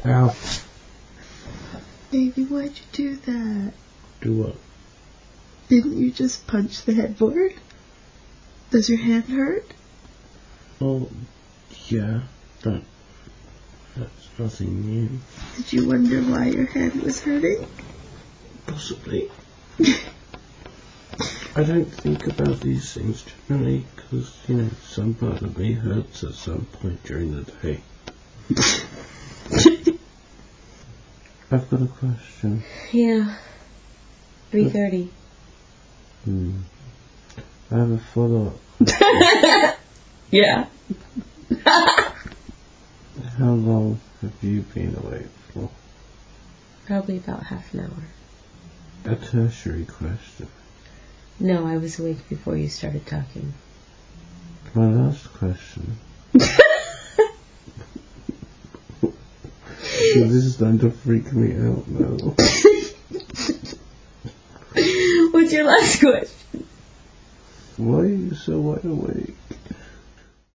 Ow. Baby, why'd you do that? Do what? Didn't you just punch the headboard? Does your hand hurt? Oh, yeah, that's nothing new. Did you wonder why your hand was hurting? Possibly. I don't think about these things generally because, some part of me hurts at some point during the day. I've got a question. Yeah. 3:30. I have a follow-up. Yeah. How long have you been awake for? Probably about half an hour. A tertiary question. No, I was awake before you started talking. My last question. This is starting to freak me out now. What's your last question? Why are you so wide awake?